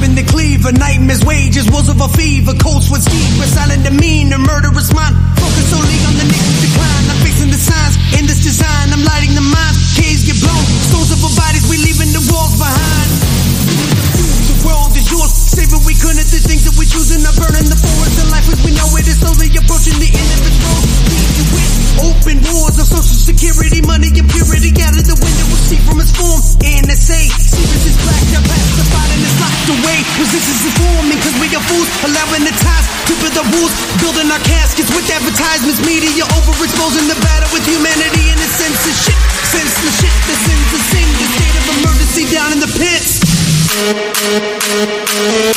in the cleaver, nightmares, wages, walls of a fever, cold sweat, steeper, silent demeanor, murderous mind, focus solely on the next decline. I'm fixing the signs in this design, I'm lighting the mind, caves get blown, souls of our bodies, we leaving the walls behind. The world is yours, save what we couldn't, the things that we choosing are burning the forest of life as we know it is slowly approaching the end of its road. Open wars of social security, money and purity, out of the window we'll see from its form. NSA, secrets is black, they're pacified and it's locked away. Resistance is forming cause we are fools, allowing the ties to build the rules, building our caskets with advertisements, media overexposing the battle with humanity and its censorship. Senseless shit that sends us in the state of emergency down in the pits.